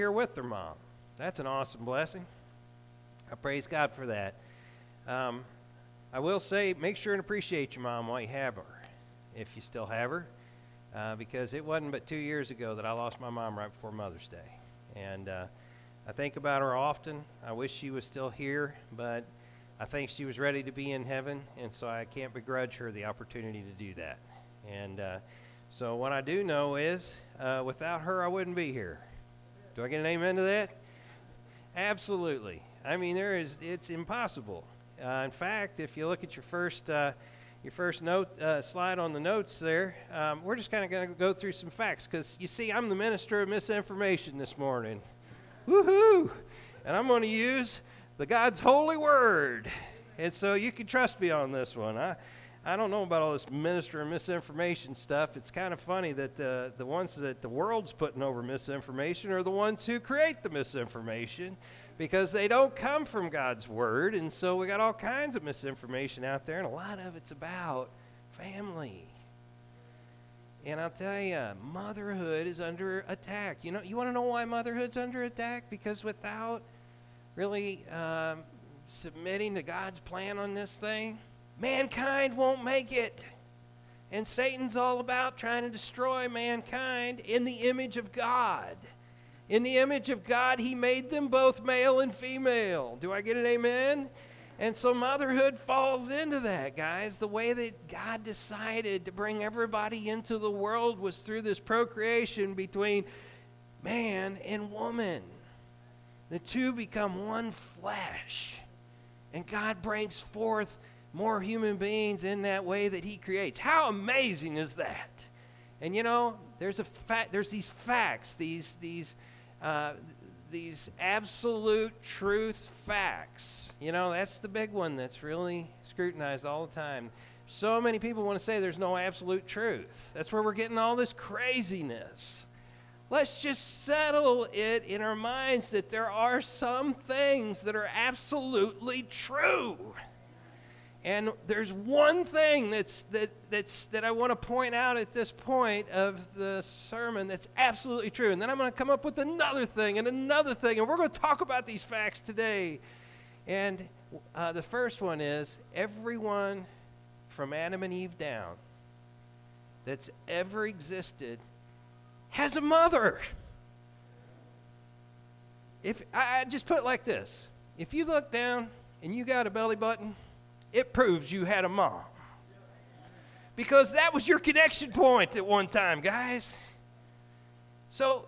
here with their mom. That's an awesome blessing. I praise God for that. I will say, make sure and appreciate your mom while you have her, if you still have her, because it wasn't but 2 years ago that I lost my mom right before Mother's Day. And I think about her often. I wish she was still here, but I think she was ready to be in heaven, and so I can't begrudge her the opportunity to do that. And so what I do know is, without her, I wouldn't be here. Do I get an amen to that? Absolutely. I mean, it's impossible. In fact, if you look at your first note slide on the notes there, we're just kind of going to go through some facts, because you see, I'm the minister of misinformation this morning. Woohoo! And I'm going to use the God's holy word, and so you can trust me on this one. I don't know about all this minister of misinformation stuff. It's kind of funny that the ones that the world's putting over misinformation are the ones who create the misinformation, because they don't come from God's word, and so we got all kinds of misinformation out there, and a lot of it's about family. And I'll tell you, motherhood is under attack. You want to know why motherhood's under attack? Because without really submitting to God's plan on this thing, mankind won't make it. And Satan's all about trying to destroy mankind in the image of God. In the image of God, he made them both male and female. Do I get an amen? And so motherhood falls into that, guys. The way that God decided to bring everybody into the world was through this procreation between man and woman. The two become one flesh. And God brings forth more human beings in that way that he creates. How amazing is that? And there's these facts, these absolute truth facts. That's the big one that's really scrutinized all the time. So many people want to say there's no absolute truth. That's where we're getting all this craziness. Let's just settle it in our minds that there are some things that are absolutely true. And there's one thing that I want to point out at this point of the sermon that's absolutely true. And then I'm going to come up with another thing, and we're going to talk about these facts today. And the first one is, everyone from Adam and Eve down that's ever existed has a mother. If I just put it like this, if you look down and you got a belly button, it proves you had a mom. Because that was your connection point at one time, guys. So,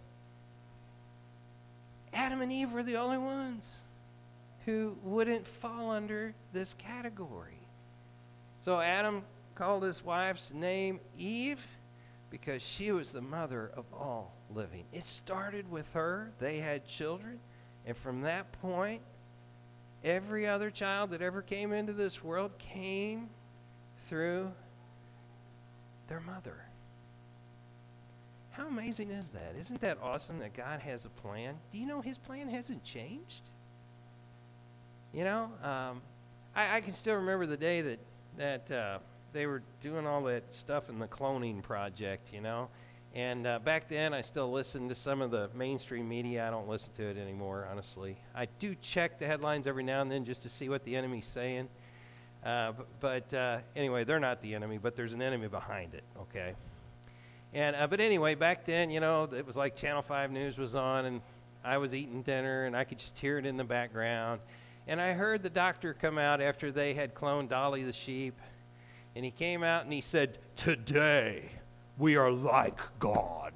Adam and Eve were the only ones who wouldn't fall under this category. So Adam called his wife's name Eve because she was the mother of all living. It started with her. They had children. And from that point, every other child that ever came into this world came through their mother. How amazing is that? Isn't that awesome that God has a plan? Do you know his plan hasn't changed? I can still remember the day that they were doing all that stuff in the cloning project, And back then, I still listened to some of the mainstream media. I don't listen to it anymore, honestly. I do check the headlines every now and then just to see what the enemy's saying. But anyway, they're not the enemy, but there's an enemy behind it, okay? And but anyway, back then, it was like Channel 5 News was on, and I was eating dinner, and I could just hear it in the background. And I heard the doctor come out after they had cloned Dolly the sheep, and he came out and he said, "Today, we are like God."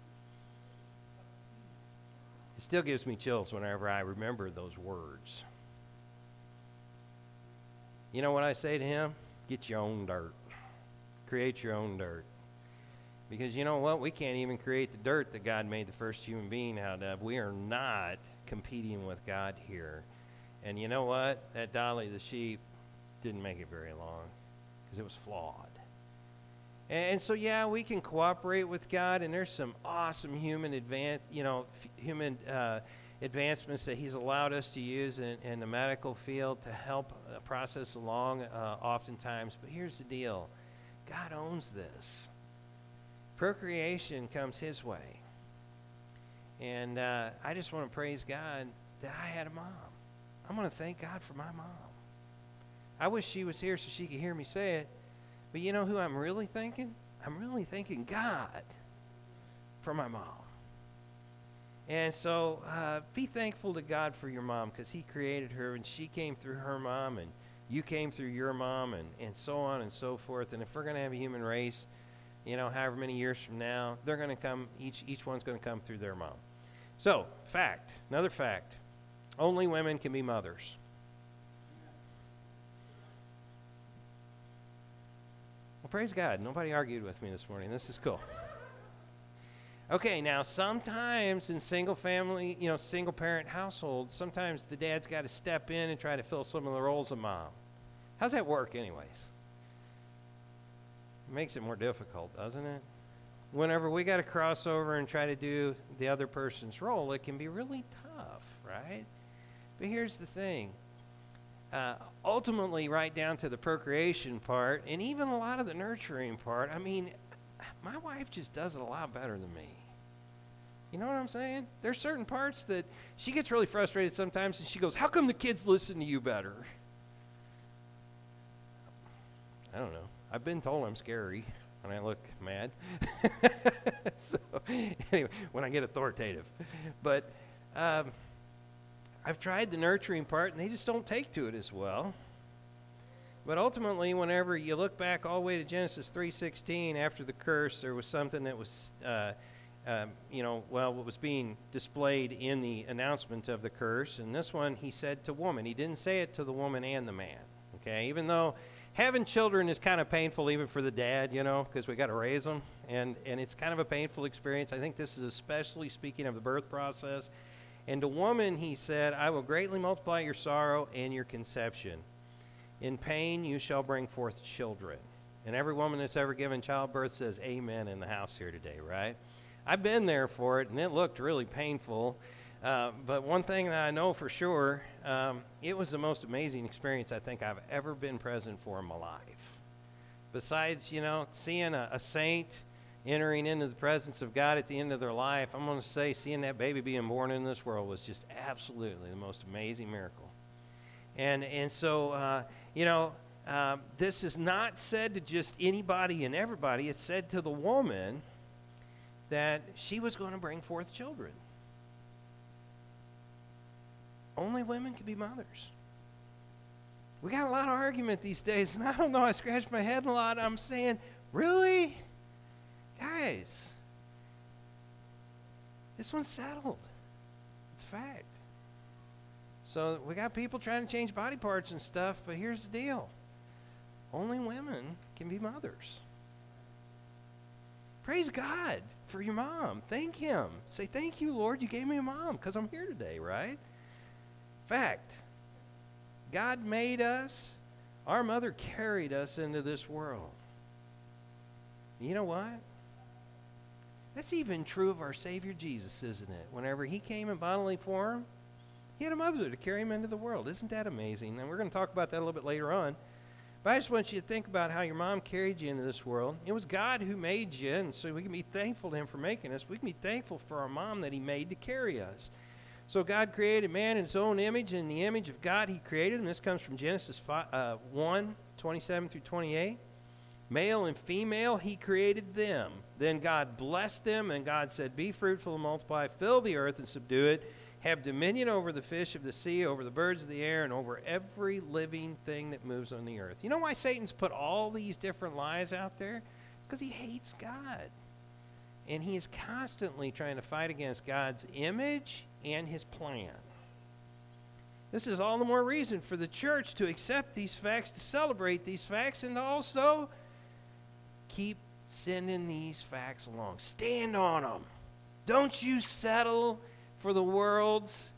It still gives me chills whenever I remember those words. You know what I say to him? Get your own dirt. Create your own dirt. Because you know what? We can't even create the dirt that God made the first human being out of. We are not competing with God here. And you know what? That Dolly the sheep didn't make it very long because it was flawed. And so, yeah, we can cooperate with God, and there's some awesome human advancements that he's allowed us to use in the medical field to help process along oftentimes. But here's the deal. God owns this. Procreation comes his way. And I just want to praise God that I had a mom. I want to thank God for my mom. I wish she was here so she could hear me say it. But you know who I'm really thanking? I'm really thanking God for my mom. And so be thankful to God for your mom, because he created her, and she came through her mom, and you came through your mom, and so on and so forth. And if we're going to have a human race, you know, however many years from now, they're going to come, each one's going to come through their mom. So, another fact, only women can be mothers. Well, praise God, nobody argued with me this morning. This is cool. Okay, now sometimes in single parent households, sometimes the dad's got to step in and try to fill some of the roles of mom. How's that work anyways? It makes it more difficult, doesn't it? Whenever we got to cross over and try to do the other person's role, it can be really tough, right? But here's the thing. Ultimately, right down to the procreation part, and even a lot of the nurturing part, I mean, my wife just does it a lot better than me. You know what I'm saying? There's certain parts that she gets really frustrated sometimes, and she goes, "How come the kids listen to you better?" I don't know. I've been told I'm scary when I look mad. So, anyway, when I get authoritative. But I've tried the nurturing part, and they just don't take to it as well. But ultimately, whenever you look back all the way to Genesis 3:16, after the curse, there was something that was, what was being displayed in the announcement of the curse. And this one, he said to woman. He didn't say it to the woman and the man, okay? Even though having children is kind of painful even for the dad, you know, because we got to raise them. And it's kind of a painful experience. I think this is especially speaking of the birth process. And to woman, he said, "I will greatly multiply your sorrow and your conception. In pain you shall bring forth children." And every woman that's ever given childbirth says amen in the house here today, right? I've been there for it, and it looked really painful. But one thing that I know for sure, it was the most amazing experience I think I've ever been present for in my life. Besides, you know, seeing a saint entering into the presence of God at the end of their life, I'm going to say seeing that baby being born in this world was just absolutely the most amazing miracle. And so, this is not said to just anybody and everybody. It's said to the woman that she was going to bring forth children. Only women can be mothers. We got a lot of argument these days, and I don't know, I scratch my head a lot. I'm saying, really? Guys, this one's settled. It's fact. So we got people trying to change body parts and stuff, but here's the deal. Only women can be mothers. Praise God for your mom. Thank him. Say, "Thank you, Lord, you gave me a mom," because I'm here today, right? Fact. God made us. Our mother carried us into this world. You know what? That's even true of our Savior Jesus, isn't it? Whenever he came in bodily form, he had a mother to carry him into the world. Isn't that amazing? And we're going to talk about that a little bit later on. But I just want you to think about how your mom carried you into this world. It was God who made you, and so we can be thankful to him for making us. We can be thankful for our mom that he made to carry us. So God created man in his own image. In the image of God he created him. This comes from Genesis 1:27 through 28. Male and female, he created them. Then God blessed them, and God said, "Be fruitful and multiply, fill the earth and subdue it. Have dominion over the fish of the sea, over the birds of the air, and over every living thing that moves on the earth." You know why Satan's put all these different lies out there? Because he hates God. And he is constantly trying to fight against God's image and his plan. This is all the more reason for the church to accept these facts, to celebrate these facts, and to also keep sending these facts along. Stand on them. Don't you settle for the world's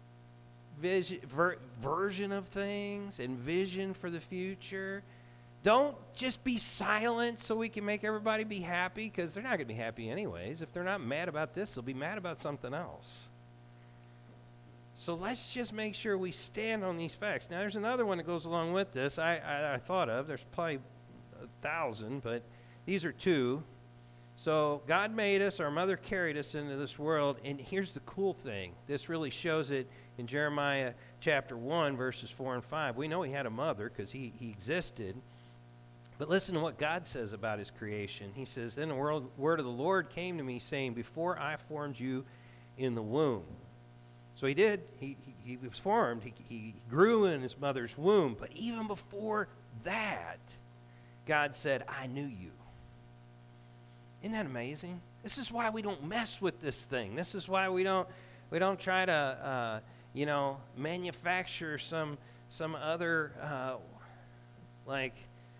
version of things and vision for the future. Don't just be silent so we can make everybody be happy, because they're not going to be happy anyways. If they're not mad about this, they'll be mad about something else. So let's just make sure we stand on these facts. Now, there's another one that goes along with this I thought of. There's probably 1,000, but these are two. So God made us, our mother carried us into this world, and here's the cool thing. This really shows it in Jeremiah chapter 1, verses 4 and 5. We know he had a mother because he existed. But listen to what God says about his creation. He says, "Then the word of the Lord came to me, saying, before I formed you in the womb." So he did. He was formed. He grew in his mother's womb. But even before that, God said, "I knew you." Isn't that amazing? This is why we don't mess with this thing. This is why we don't try to manufacture some other like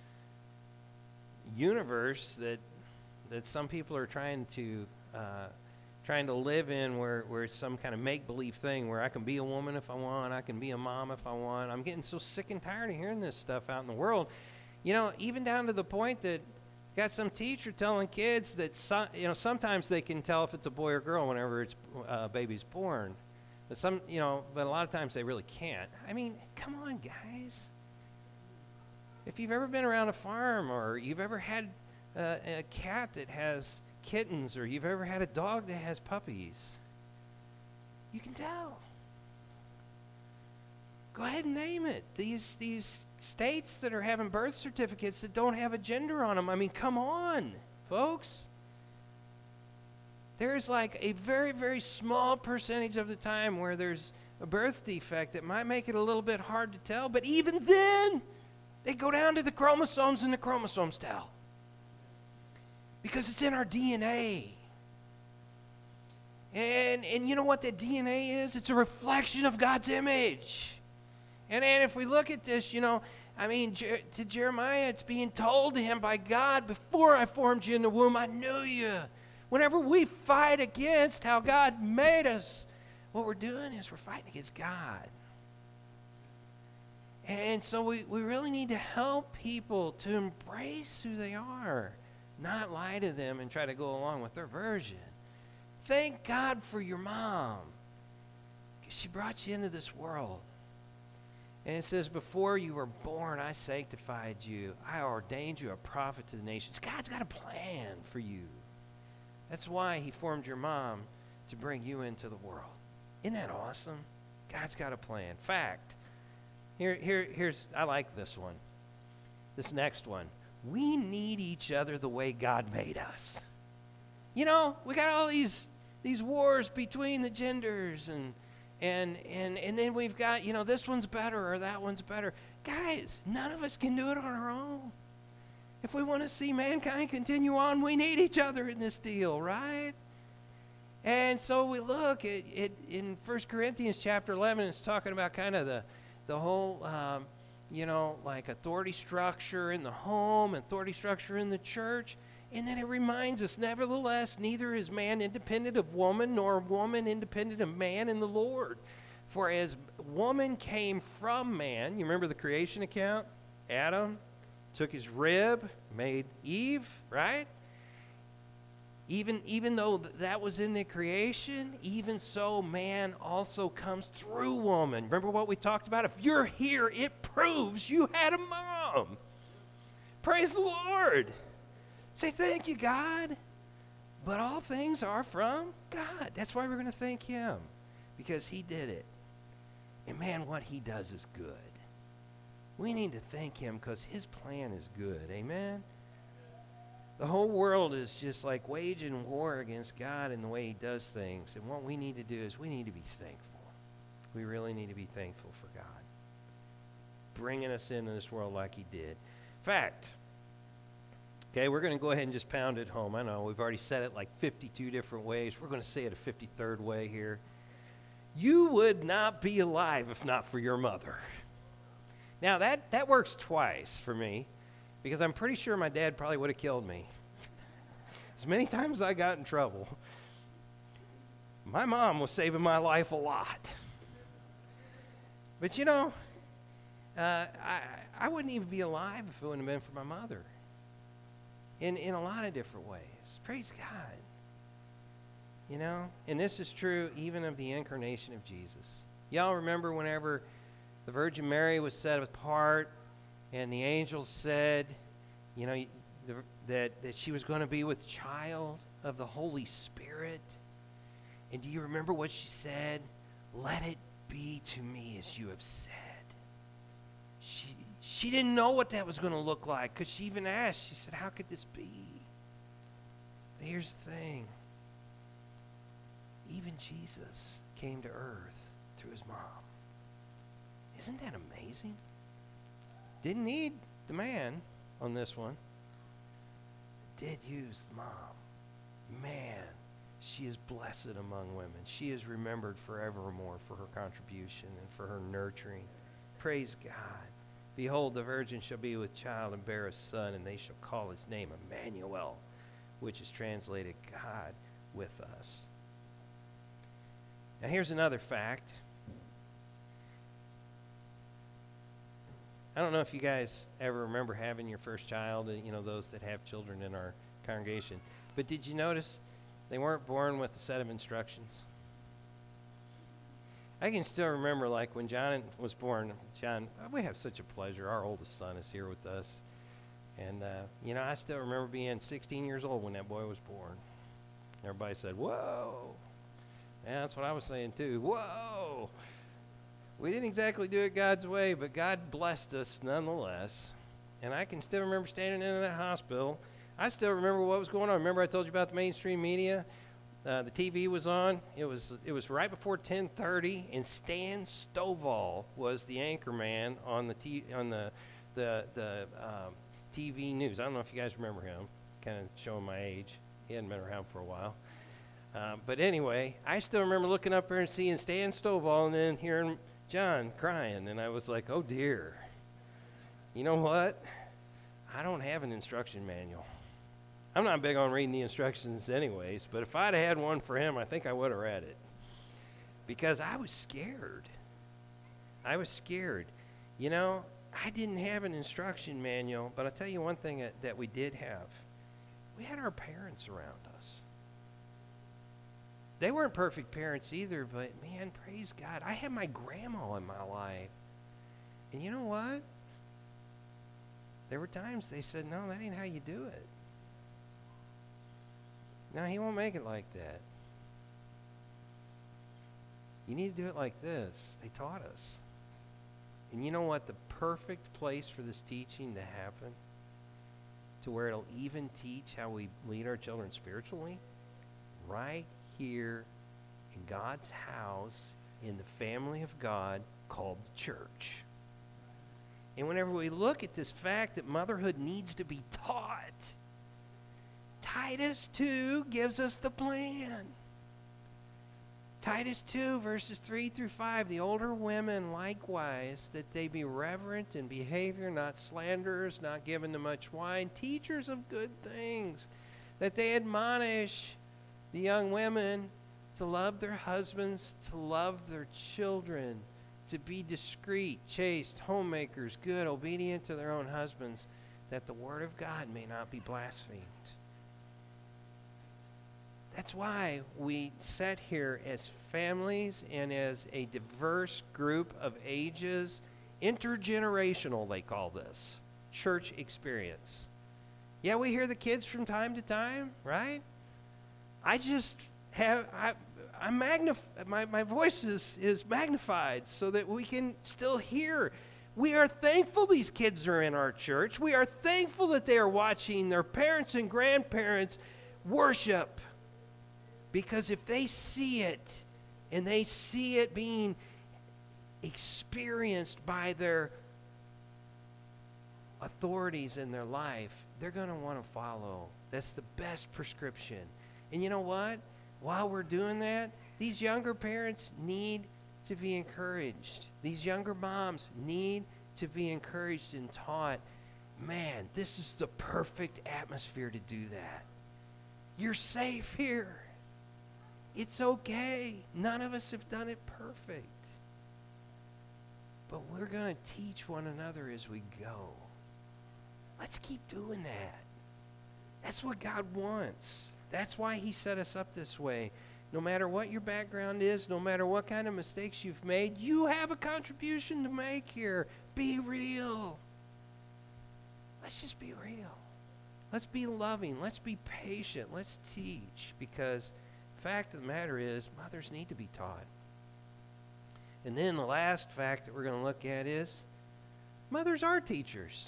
universe that some people are trying to live in, where it's some kind of make-believe thing where I can be a woman if I want, I can be a mom if I want. I'm getting so sick and tired of hearing this stuff out in the world. Even down to the point that got some teacher telling kids that sometimes they can tell if it's a boy or girl whenever a baby's born, but but a lot of times they really can't. I mean, come on, guys. If you've ever been around a farm, or you've ever had a cat that has kittens, or you've ever had a dog that has puppies, you can tell. Go ahead and name it. These states that are having birth certificates that don't have a gender on them. I mean, come on, folks. There's like a very, very small percentage of the time where there's a birth defect that might make it a little bit hard to tell, but even then, they go down to the chromosomes, and the chromosomes tell. Because it's in our DNA. And you know what the DNA is? It's a reflection of God's image. And if we look at this, to Jeremiah, it's being told to him by God, before I formed you in the womb, I knew you. Whenever we fight against how God made us, what we're doing is we're fighting against God. And so we really need to help people to embrace who they are, not lie to them and try to go along with their version. Thank God for your mom, because she brought you into this world. And it says, before you were born, I sanctified you. I ordained you a prophet to the nations. God's got a plan for you. That's why he formed your mom, to bring you into the world. Isn't that awesome? God's got a plan. Fact. Here's I like this one. This next one. We need each other the way God made us. We got all these wars between the genders, and then we've got, this one's better or that one's better. Guys, none of us can do it on our own. If we want to see mankind continue on, we need each other in this deal, right? And so we look at it in 1 Corinthians chapter 11. It's talking about kind of the whole, like authority structure in the home, authority structure in the church. And then it reminds us, nevertheless, neither is man independent of woman, nor woman independent of man in the Lord. For as woman came from man, you remember the creation account? Adam took his rib, made Eve, right? Even though that was in the creation, even so man also comes through woman. Remember what we talked about? If you're here, it proves you had a mom. Praise the Lord. Say, thank you, God. But all things are from God. That's why we're going to thank him, because he did it. And man, what he does is good. We need to thank him because his plan is good. Amen? The whole world is just like waging war against God and the way he does things. And what we need to do is we need to be thankful. We really need to be thankful for God bringing us into this world like he did. Fact. Okay, we're going to go ahead and just pound it home. I know we've already said it like 52 different ways. We're going to say it a 53rd way here. You would not be alive if not for your mother. Now, that works twice for me, because I'm pretty sure my dad probably would have killed me. As many times as I got in trouble, my mom was saving my life a lot. But I wouldn't even be alive if it wouldn't have been for my mother. In a lot of different ways. Praise God. And this is true even of the incarnation of Jesus. Y'all remember whenever the Virgin Mary was set apart and the angels said, that she was going to be with child of the Holy Spirit. And do you remember what she said? Let it be to me as you have said. She didn't know what that was going to look like, because she even asked. She said, how could this be? But here's the thing. Even Jesus came to earth through his mom. Isn't that amazing? Didn't need the man on this one. Did use the mom. Man, she is blessed among women. She is remembered forevermore for her contribution and for her nurturing. Praise God. Behold, the virgin shall be with child and bear a son, and they shall call his name Emmanuel, which is translated God with us. Now here's another fact. I don't know if you guys ever remember having your first child, those that have children in our congregation. But did you notice they weren't born with a set of instructions? I can still remember, like, when John was born. John, we have such a pleasure. Our oldest son is here with us. And, I still remember being 16 years old when that boy was born. Everybody said, whoa. Yeah, that's what I was saying, too. Whoa. We didn't exactly do it God's way, but God blessed us nonetheless. And I can still remember standing in that hospital. I still remember what was going on. Remember I told you about the mainstream media? The TV was on. It was right before 10:30, and Stan Stovall was the anchor man on the TV news. I don't know if you guys remember him. Kind of showing my age. He hadn't been around for a while. But anyway, I still remember looking up there and seeing Stan Stovall and then hearing John crying, and I was like, oh dear. You know what? I don't have an instruction manual. I'm not big on reading the instructions anyways, but if I'd had one for him, I think I would have read it. Because I was scared. I didn't have an instruction manual, but I'll tell you one thing that we did have. We had our parents around us. They weren't perfect parents either, but man, praise God. I had my grandma in my life. And you know what? There were times they said, no, that ain't how you do it. No, he won't make it like that. You need to do it like this. They taught us. And you know what? The perfect place for this teaching to happen, to where it'll even teach how we lead our children spiritually, right here in God's house, in the family of God called the church. And whenever we look at this fact that motherhood needs to be taught, Titus 2 gives us the plan. Titus 2, verses 3 through 5, the older women likewise, that they be reverent in behavior, not slanderers, not given to much wine, teachers of good things, that they admonish the young women to love their husbands, to love their children, to be discreet, chaste, homemakers, good, obedient to their own husbands, that the word of God may not be blasphemed. That's why we sit here as families and as a diverse group of ages, intergenerational they call this, church experience. Yeah, we hear the kids from time to time, right? I just have, my voice is magnified so that we can still hear. We are thankful these kids are in our church. We are thankful that they are watching their parents and grandparents worship. Because if they see it, and they see it being experienced by their authorities in their life, they're going to want to follow. That's the best prescription. And you know what? While we're doing that, these younger parents need to be encouraged. These younger moms need to be encouraged and taught. Man, this is the perfect atmosphere to do that. You're safe here. It's okay. None of us have done it perfect. But we're going to teach one another as we go. Let's keep doing that. That's what God wants. That's why he set us up this way. No matter what your background is, no matter what kind of mistakes you've made, you have a contribution to make here. Be real. Let's just be real. Let's be loving. Let's be patient. Let's teach, because the fact of the matter is mothers need to be taught. And then the last fact that we're going to look at is mothers are teachers.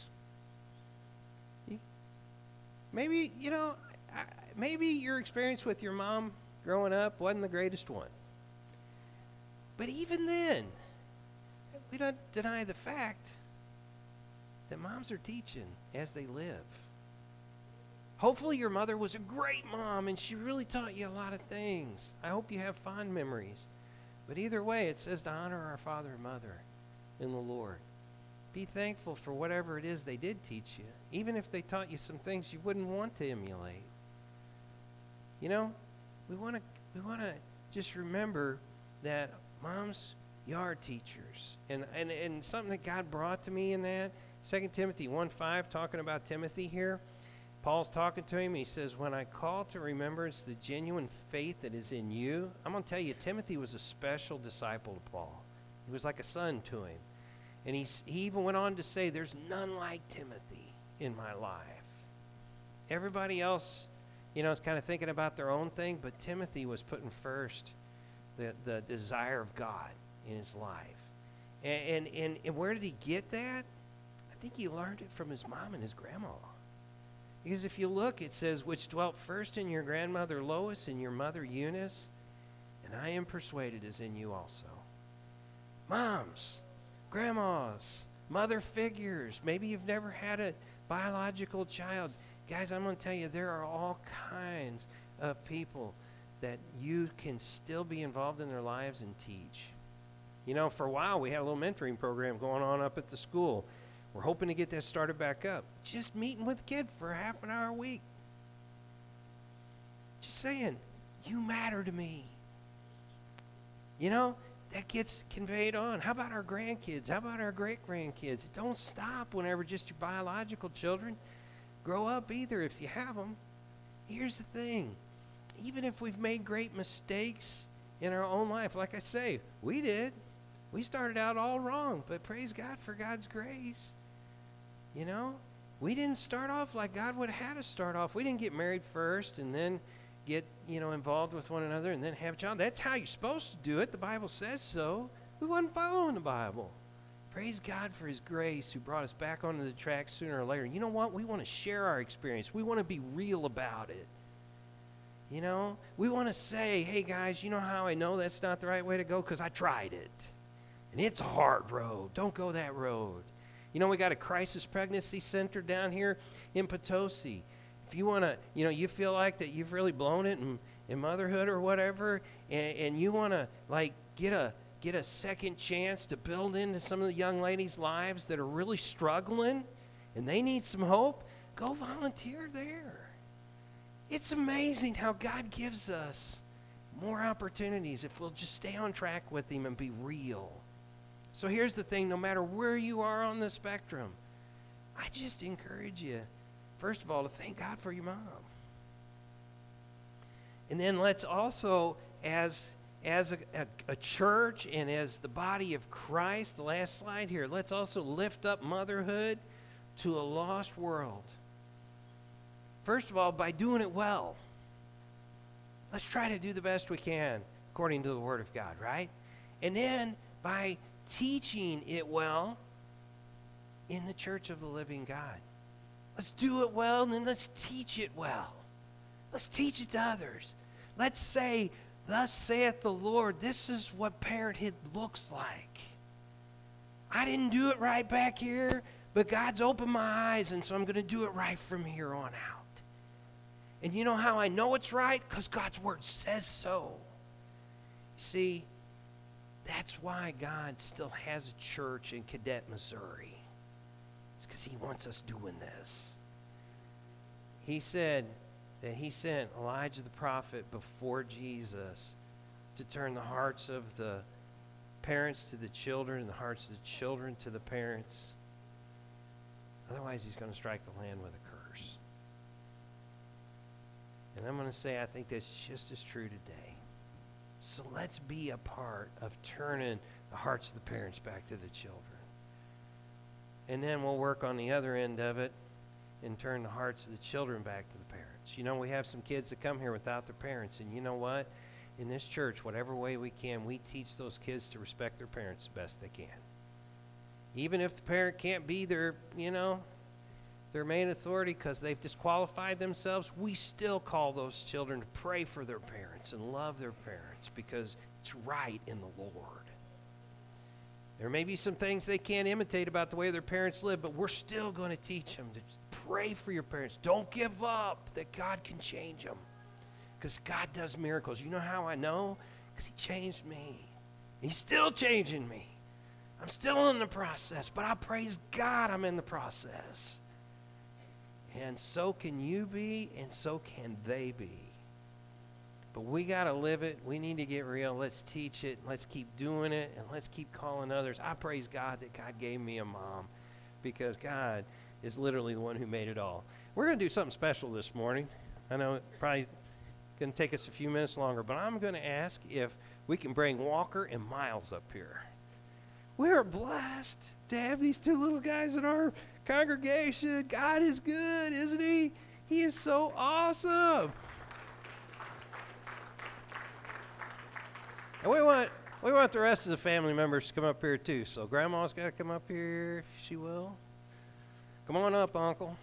Maybe, maybe your experience with your mom growing up wasn't the greatest one. But even then, we don't deny the fact that moms are teaching as they live. Hopefully your mother was a great mom and she really taught you a lot of things. I hope you have fond memories. But either way, it says to honor our father and mother in the Lord. Be thankful for whatever it is they did teach you, even if they taught you some things you wouldn't want to emulate. We want to just remember that moms, you are teachers. And something that God brought to me in that, 2 Timothy 1:5, talking about Timothy here, Paul's talking to him. He says, when I call to remembrance the genuine faith that is in you, I'm going to tell you, Timothy was a special disciple of Paul. He was like a son to him. And he even went on to say, there's none like Timothy in my life. Everybody else, is kind of thinking about their own thing, but Timothy was putting first the desire of God in his life. And where did he get that? I think he learned it from his mom and his grandma. Because if you look, it says, which dwelt first in your grandmother Lois and your mother Eunice, and I am persuaded is in you also. Moms, grandmas, mother figures. Maybe you've never had a biological child. Guys, I'm going to tell you, there are all kinds of people that you can still be involved in their lives and teach. For a while, we had a little mentoring program going on up at the school. We're hoping to get that started back up. Just meeting with a kid for half an hour a week. Just saying, you matter to me. That gets conveyed on. How about our grandkids? How about our great-grandkids? Don't stop whenever just your biological children grow up either if you have them. Here's the thing. Even if we've made great mistakes in our own life, like I say, we did. We started out all wrong, but praise God for God's grace. We didn't start off like God would have had us start off. We didn't get married first and then get, involved with one another and then have a child. That's how you're supposed to do it. The Bible says so. We wasn't following the Bible. Praise God for his grace who brought us back onto the track sooner or later. You know what? We want to share our experience. We want to be real about it. We want to say, hey, guys, you know how I know that's not the right way to go? Because I tried it. And it's a hard road. Don't go that road. We got a crisis pregnancy center down here in Potosi. If you want to, you feel like that you've really blown it in motherhood or whatever, and you want to, get a second chance to build into some of the young ladies' lives that are really struggling and they need some hope, go volunteer there. It's amazing how God gives us more opportunities if we'll just stay on track with him and be real. So here's the thing, no matter where you are on the spectrum, I just encourage you, first of all, to thank God for your mom. And then let's also, as a church and as the body of Christ, the last slide here, let's also lift up motherhood to a lost world. First of all, by doing it well. Let's try to do the best we can according to the Word of God, right? And then by teaching it well in the church of the living God. Let's do it well, and then let's teach it well. Let's teach it to others. Let's say, thus saith the Lord, this is what parenthood looks like. I didn't do it right back here, but God's opened my eyes, and so I'm going to do it right from here on out. And you know how I know it's right? Because God's Word says so. See, that's why God still has a church in Cadet, Missouri. It's because he wants us doing this. He said that he sent Elijah the prophet before Jesus to turn the hearts of the parents to the children and the hearts of the children to the parents. Otherwise, he's going to strike the land with a curse. And I'm going to say I think that's just as true today. So let's be a part of turning the hearts of the parents back to the children. And then we'll work on the other end of it and turn the hearts of the children back to the parents. You know, we have some kids that come here without their parents, and you know what? In this church, whatever way we can, we teach those kids to respect their parents the best they can. Even if the parent can't be their, their main authority because they've disqualified themselves, we still call those children to pray for their parents and love their parents because it's right in the Lord. There may be some things they can't imitate about the way their parents live, but we're still going to teach them to pray for your parents. Don't give up that God can change them because God does miracles. You know how I know? Because he changed me. He's still changing me. I'm still in the process, but I praise God I'm in the process. And so can you be, and so can they be. But we got to live it. We need to get real. Let's teach it. Let's keep doing it, and let's keep calling others. I praise God that God gave me a mom because God is literally the one who made it all. We're going to do something special this morning. I know it's probably going to take us a few minutes longer, but I'm going to ask if we can bring Walker and Miles up here. We are blessed to have these two little guys in our congregation. God is good, isn't he? He is so awesome. And we want the rest of the family members to come up here too. So Grandma's got to come up here if she will. Come on up, Uncle.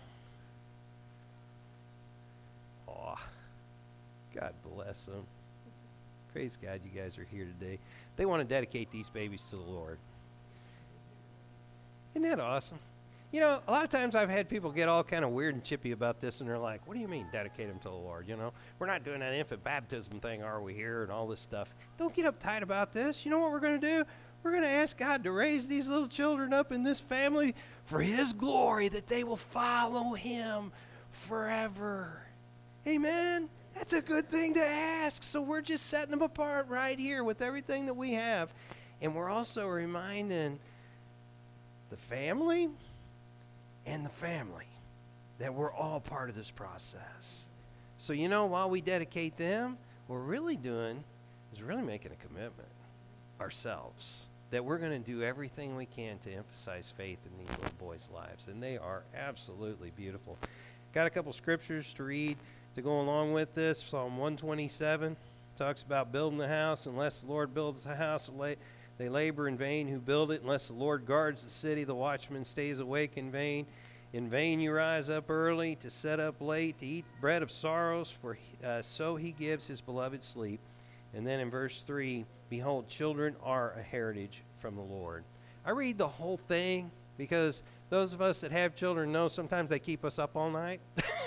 Aw, God bless them. Praise God you guys are here today. They want to dedicate these babies to the Lord. Isn't that awesome? You know, a lot of times I've had people get all kind of weird and chippy about this, and they're like, what do you mean dedicate them to the Lord? You know, we're not doing that infant baptism thing, are we, here, and all this stuff. Don't get uptight about this. You know what we're going to do? We're going to ask God to raise these little children up in this family for his glory, that they will follow him forever. Amen? That's a good thing to ask. So we're just setting them apart right here with everything that we have. And we're also reminding the family and the family that we're all part of this process. So, you know, while we dedicate them, what we're really doing is really making a commitment ourselves that we're going to do everything we can to emphasize faith in these little boys' lives. And they are absolutely beautiful. Got a couple scriptures to read to go along with this. Psalm 127 talks about building the house. Unless the Lord builds the house, they labor in vain who build it. Unless the Lord guards the city, the watchman stays awake in vain. In vain you rise up early to set up late, to eat bread of sorrows, for so he gives his beloved sleep. And then in verse 3, behold, children are a heritage from the Lord. I read the whole thing because those of us that have children know sometimes they keep us up all night.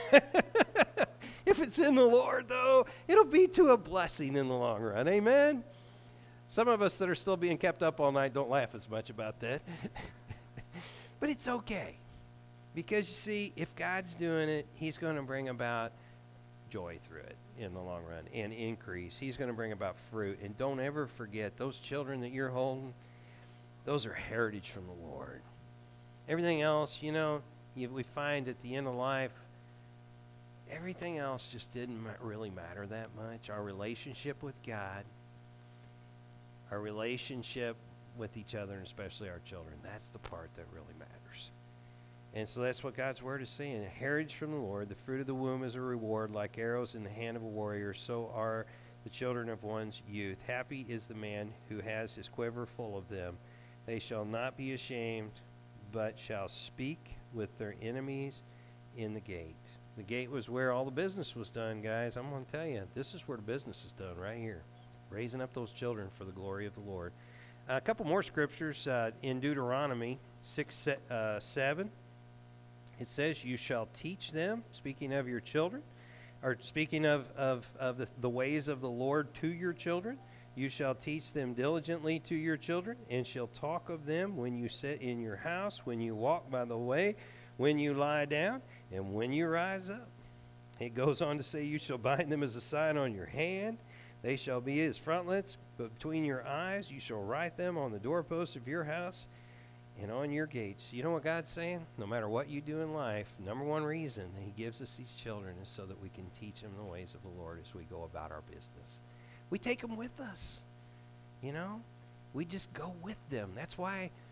If it's in the Lord, though, it'll be to a blessing in the long run. Amen? Some of us that are still being kept up all night don't laugh as much about that. But it's okay. Because, you see, if God's doing it, he's going to bring about joy through it in the long run and increase. He's going to bring about fruit. And don't ever forget, those children that you're holding, those are heritage from the Lord. Everything else, you know, we find at the end of life, everything else just didn't really matter that much. Our relationship with God, our relationship with each other, and especially our children, that's the part that really matters. And so that's what God's word is saying. A heritage from the Lord, the fruit of the womb is a reward, like arrows in the hand of a warrior, so are the children of one's youth. Happy is the man who has his quiver full of them. They shall not be ashamed, but shall speak with their enemies in the gate. The gate was where all the business was done, guys. I'm going to tell you, this is where the business is done, right here. Raising up those children for the glory of the Lord. A couple more scriptures in Deuteronomy 6:7. It says, you shall teach them, speaking of your children, or speaking of the ways of the Lord to your children. You shall teach them diligently to your children, and shall talk of them when you sit in your house, when you walk by the way, when you lie down, and when you rise up. It goes on to say, you shall bind them as a sign on your hand. They shall be as frontlets between your eyes. You shall write them on the doorposts of your house and on your gates. You know what God's saying? No matter what you do in life, number one reason that he gives us these children is so that we can teach them the ways of the Lord as we go about our business. We take them with us. You know? We just go with them. That's why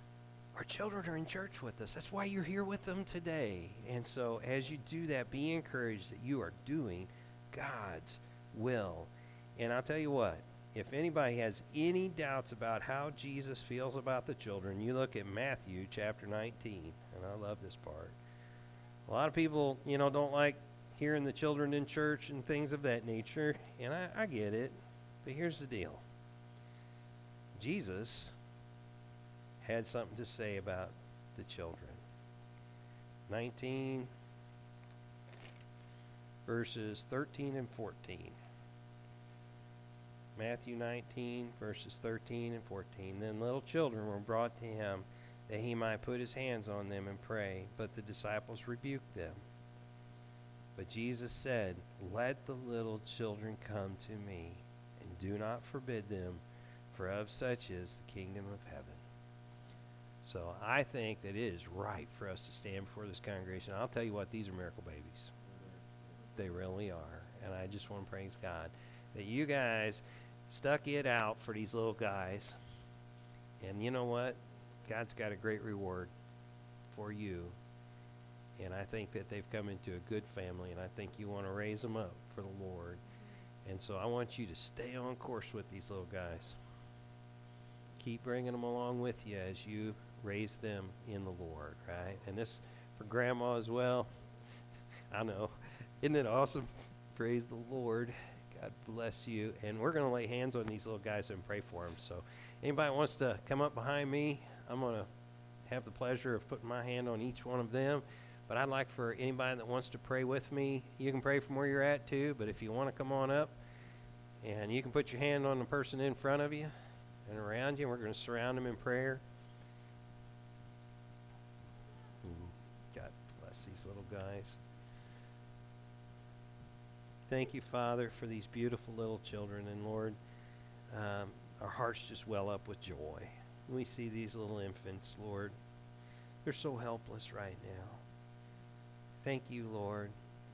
Our children are in church with us. That's why you're here with them today. And so as you do that, be encouraged that you are doing God's will. And I'll tell you what, if anybody has any doubts about how Jesus feels about the children, you look at Matthew chapter 19, and I love this part. A lot of people, don't like hearing the children in church and things of that nature, and I get it. But here's the deal. Jesus had something to say about the children. 19 verses 13 and 14. Matthew 19 verses 13 and 14. Then little children were brought to him that he might put his hands on them and pray, but the disciples rebuked them. But Jesus said, "Let the little children come to me, and do not forbid them, for of such is the kingdom of heaven." So I think that it is right for us to stand before this congregation. I'll tell you what, these are miracle babies. They really are. And I just want to praise God that you guys stuck it out for these little guys. And you know what? God's got a great reward for you. And I think that they've come into a good family, and I think you want to raise them up for the Lord. And so I want you to stay on course with these little guys. Keep bringing them along with you as you raise them in the Lord, right? And this for Grandma as well. I know. Isn't it awesome? Praise the Lord. God bless you. And we're going to lay hands on these little guys and pray for them. So anybody wants to come up behind me, I'm going to have the pleasure of putting my hand on each one of them. But I'd like for anybody that wants to pray with me, you can pray from where you're at too, but if you want to come on up, and you can put your hand on the person in front of you and around you, and we're going to surround them in prayer. God bless these little guys. Thank you, Father, for these beautiful little children. And Lord, our hearts just well up with joy. We see these little infants, Lord. They're so helpless right now. Thank you, Lord,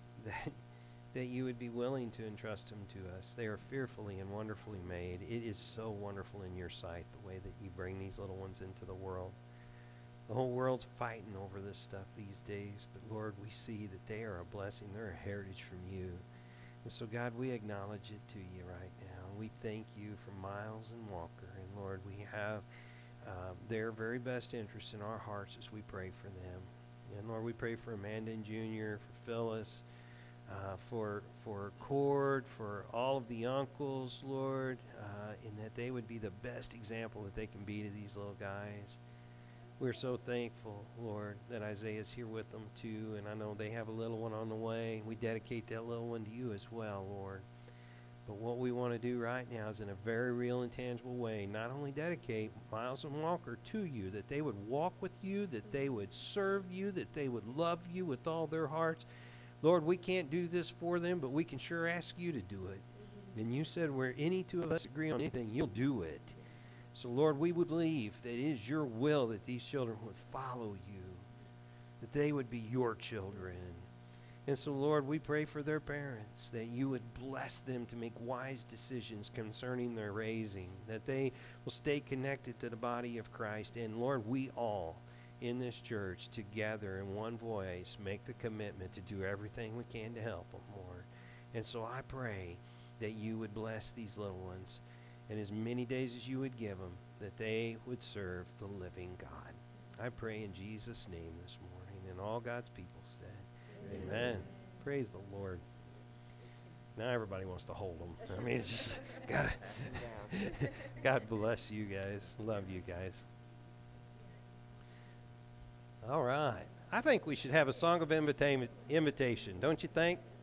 that you would be willing to entrust them to us. They are fearfully and wonderfully made. It is so wonderful in your sight, the way that you bring these little ones into the world. The whole world's fighting over this stuff these days, but Lord, we see that they are a blessing. They're a heritage from you. And so, God, we acknowledge it to you right now. We thank you for Miles and Walker. And, Lord, we have their very best interest in our hearts as we pray for them. And, Lord, we pray for Amanda and Junior, for Phyllis, for Cord, for all of the uncles, Lord, and that they would be the best example that they can be to these little guys. We're so thankful, Lord, that Isaiah's here with them too, and I know they have a little one on the way. We dedicate that little one to you as well, Lord. But what we want to do right now is in a very real and tangible way, not only dedicate Miles and Walker to you, that they would walk with you, that they would serve you, that they would love you with all their hearts. Lord, we can't do this for them, but we can sure ask you to do it. And you said where any two of us agree on anything, you'll do it. So, Lord, we would believe that it is your will that these children would follow you, that they would be your children. And so, Lord, we pray for their parents, that you would bless them to make wise decisions concerning their raising, that they will stay connected to the body of Christ. And, Lord, we all in this church together in one voice make the commitment to do everything we can to help them, Lord. And so I pray that you would bless these little ones, and as many days as you would give them, that they would serve the living God. I pray in Jesus' name this morning, and all God's people said, Amen. Praise the Lord. Now everybody wants to hold them. I mean, it's just, God bless you guys. Love you guys. All right. I think we should have a song of invitation, don't you think?